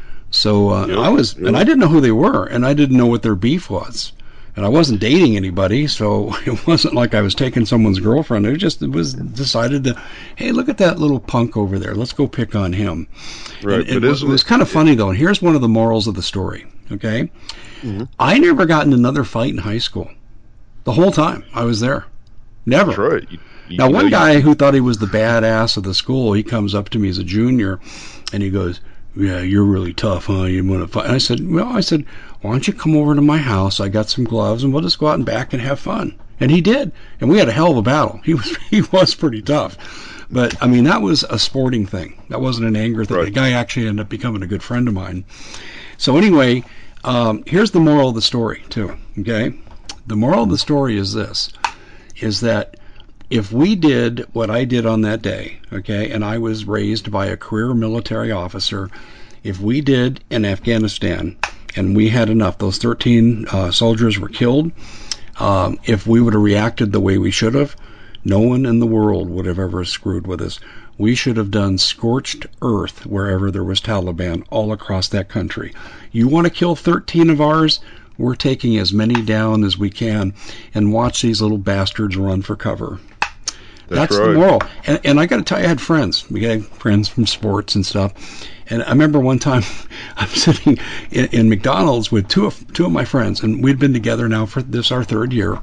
So uh, yep, I was, yep. and I didn't know who they were, and I didn't know what their beef was, and I wasn't dating anybody, so it wasn't like I was taking someone's girlfriend. It was just, it was decided to, hey, look at that little punk over there. Let's go pick on him. Right, and but it, isn't it was it, kind of funny though, and here's one of the morals of the story. Okay, mm-hmm. I never got in another fight in high school. The whole time I was there, never. That's right. You, you now, one know, guy you, who thought he was the badass of the school, he comes up to me as a junior, and he goes, yeah, you're really tough, huh? You want to fight? And I said, well, I said, why don't you come over to my house? I got some gloves, and we'll just go out and back and have fun. And he did, and we had a hell of a battle. He was he was pretty tough, but I mean that was a sporting thing. That wasn't an anger thing. Right. The guy actually ended up becoming a good friend of mine. So anyway, um, here's the moral of the story too. Okay, the moral of the story is this: is that if we did what I did on that day, okay, and I was raised by a career military officer, if we did in Afghanistan and we had enough, those thirteen uh, soldiers were killed, um, if we would have reacted the way we should have, no one in the world would have ever screwed with us. We should have done scorched earth wherever there was Taliban all across that country. You want to kill thirteen of ours? We're taking as many down as we can, and watch these little bastards run for cover. That's, That's right. the moral. And, and I got to tell you, I had friends. We had friends from sports and stuff. And I remember one time I'm sitting in, in McDonald's with two of two of my friends, and we'd been together now for this our third year.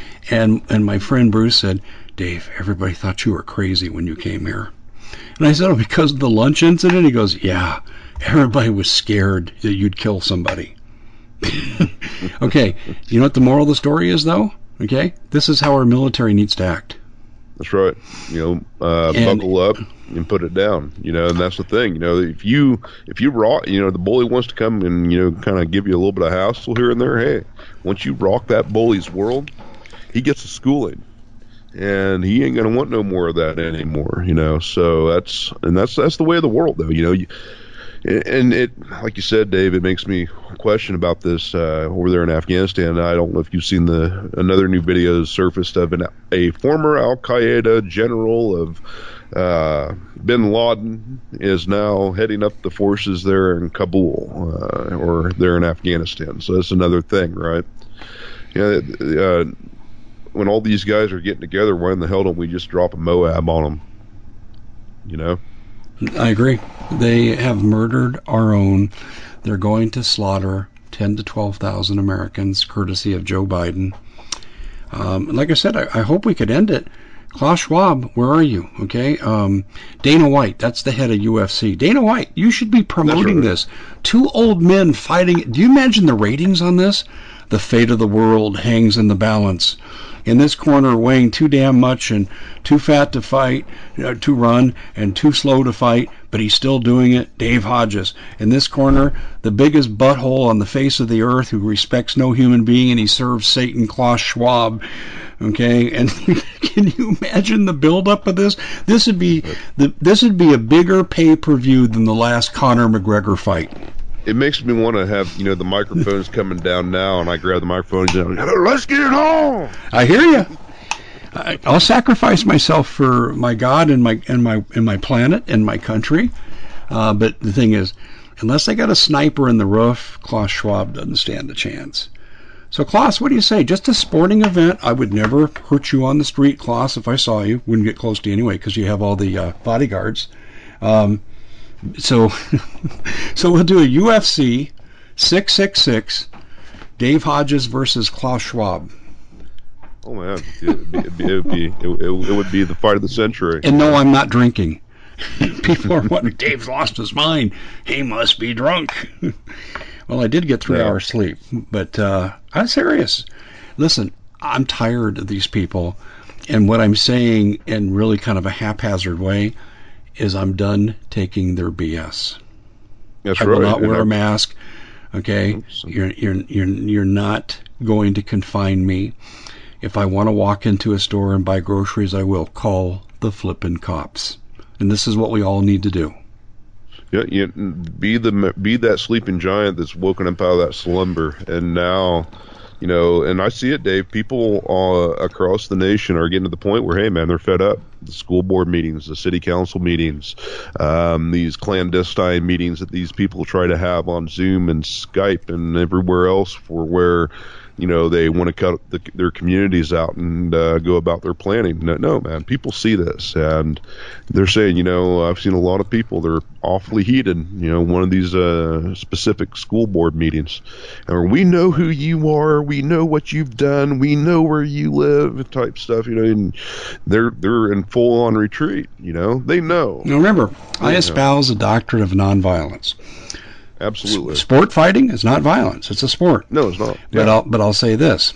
And and my friend Bruce said, Dave, everybody thought you were crazy when you came here. And I said, oh, because of the lunch incident? He goes, yeah, everybody was scared that you'd kill somebody. Okay, you know what the moral of the story is, though? Okay, this is how our military needs to act. That's right. You know, uh, And- buckle up and put it down. You know, and that's the thing. You know, if you if you rock, you know, the bully wants to come and you know kind of give you a little bit of hassle here and there. Hey, once you rock that bully's world, he gets a schooling, and he ain't gonna want no more of that anymore. You know, so that's and that's that's the way of the world, though. You know, you, and it, like you said, Dave, it makes me question about this uh, over there in Afghanistan. I don't know if you've seen the another new video surfaced of an, a former Al Qaeda general of uh, Bin Laden is now heading up the forces there in Kabul uh, or there in Afghanistan. So that's another thing, right? You know, uh, when all these guys are getting together, why in the hell don't we just drop a Moab on them? You know? I agree. They have murdered our own. They're going to slaughter ten to twelve thousand Americans, courtesy of Joe Biden. Um, like I said, I, I hope we could end it. Klaus Schwab, where are you? Okay. Um, Dana White, that's the head of U F C. Dana White, you should be promoting right. this. Two old men fighting. Do you imagine the ratings on this? The fate of the world hangs in the balance. In this corner, weighing too damn much and too fat to fight, uh, to run, and too slow to fight, but he's still doing it, Dave Hodges. In this corner, the biggest butthole on the face of the earth who respects no human being, and he serves Satan, Klaus Schwab. Okay, and can you imagine the buildup of this? This would be the this would be a bigger pay-per-view than the last Conor McGregor fight. It makes me want to have, you know, the microphones coming down now, and I grab the microphones and let's get it on. I hear you. I, I'll sacrifice myself for my God and my and my and my planet and my country. Uh, but the thing is, unless they got a sniper in the roof, Klaus Schwab doesn't stand a chance. So, Klaus, what do you say? Just a sporting event. I would never hurt you on the street, Klaus, if I saw you. Wouldn't get close to you anyway because you have all the uh, bodyguards. Um, so, so we'll do a U F C six six six, Dave Hodges versus Klaus Schwab. Oh, man. It would be, it, would be, it, it, it would be the fight of the century. And no, I'm not drinking. People are wondering, Dave's lost his mind. He must be drunk. Well, I did get three yeah. hours sleep, but uh, I'm serious. Listen, I'm tired of these people, and what I'm saying in really kind of a haphazard way is I'm done taking their B S. That's I right. will not and wear I'm, a mask. Okay, oops. you're you're you're you're not going to confine me. If I want to walk into a store and buy groceries, I will call the flippin' cops, and this is what we all need to do. Yeah, you be the be that sleeping giant that's woken up out of that slumber, and now, you know, and I see it, Dave. People uh, across the nation are getting to the point where, hey, man, they're fed up. The school board meetings, the city council meetings, um, these clandestine meetings that these people try to have on Zoom and Skype and everywhere else for where, you know, they want to cut the, their communities out and uh, go about their planning. No, no, man, people see this, and they're saying, you know, I've seen a lot of people, they're awfully heated, you know, one of these uh, specific school board meetings. Or we know who you are, we know what you've done, we know where you live, type stuff, you know, and they're, they're in full-on retreat, you know, they know. Now remember, I espouse a doctrine of nonviolence. Absolutely. Sport fighting is not violence. It's a sport. No, it's not. But yeah. I'll but I'll say this.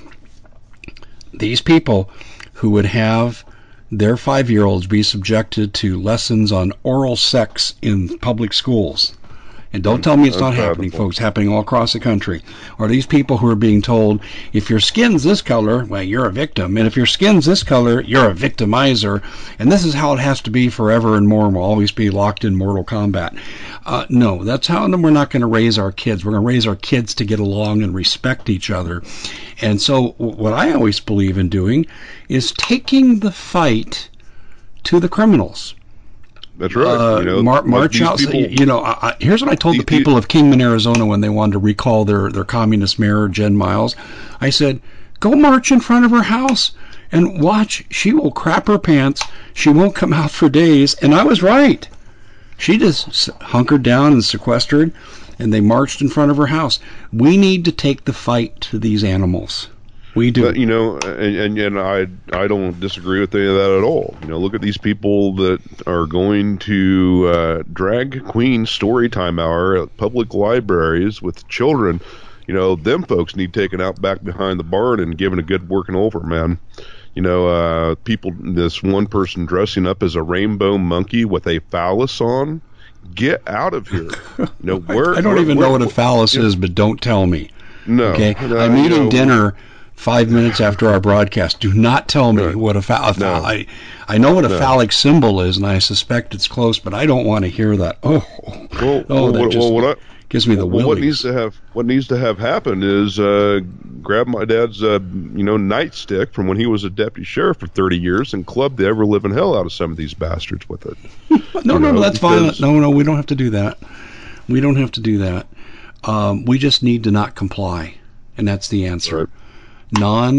These people who would have their five-year-olds be subjected to lessons on oral sex in public schools. And don't tell me it's not happening, folks. Happening all across the country. Or these people who are being told, if your skin's this color, well, you're a victim. And if your skin's this color, you're a victimizer. And this is how it has to be forever and more, and we'll always be locked in mortal combat. Uh, no, that's how we're not going to raise our kids. We're going to raise our kids to get along and respect each other. And so what I always believe in doing is taking the fight to the criminals. That's right. Uh, you know, mar- like march out. People, you know, I, I, here's what I told the, the people the, of Kingman, Arizona, when they wanted to recall their, their communist mayor, Jen Miles. I said, go march in front of her house and watch. She will crap her pants. She won't come out for days. And I was right. She just hunkered down and sequestered, and they marched in front of her house. We need to take the fight to these animals. We do. But, you know, and, and and I I don't disagree with any of that at all. You know, look at these people that are going to uh, drag queen story time hour at public libraries with children. You know, them folks need taken out back behind the barn and given a good working over, man. You know, uh, people, this one person dressing up as a rainbow monkey with a phallus on. Get out of here. You know, where, I don't where, even where, know what a phallus you know, is, but don't tell me. No. Okay, no, I'm eating know, dinner five minutes after our broadcast. Do not tell me no, what a phallus. No. I I know what a no. phallic symbol is, and I suspect it's close, but I don't want to hear that. Oh, well, oh, well, that well, just well, what I, gives me the well, willies. what needs to have what needs to have happened is uh, grab my dad's uh, you know nightstick from when he was a deputy sheriff for thirty years and club the ever living hell out of some of these bastards with it. no, no, know, no, that's because, violent. No, no, we don't have to do that. We don't have to do that. Um, we just need to not comply, and that's the answer. Right. Non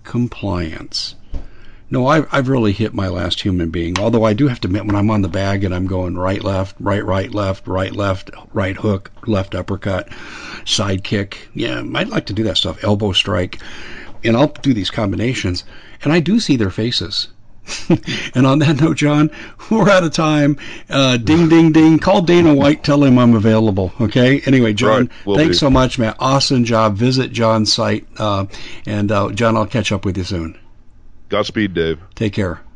compliance. No, I've, I've really hit my last human being, although I do have to admit when I'm on the bag and I'm going right, left, right, right, left, right, left, right hook, left uppercut, side kick. Yeah, I'd like to do that stuff, elbow strike. And I'll do these combinations, and I do see their faces. And on that note, John, we're out of time. Uh, ding, ding, ding. Call Dana White. Tell him I'm available. Okay? Anyway, John, right, will thanks be. so much, man. Awesome job. Visit John's site. Uh, and, uh, John, I'll catch up with you soon. Godspeed, Dave. Take care.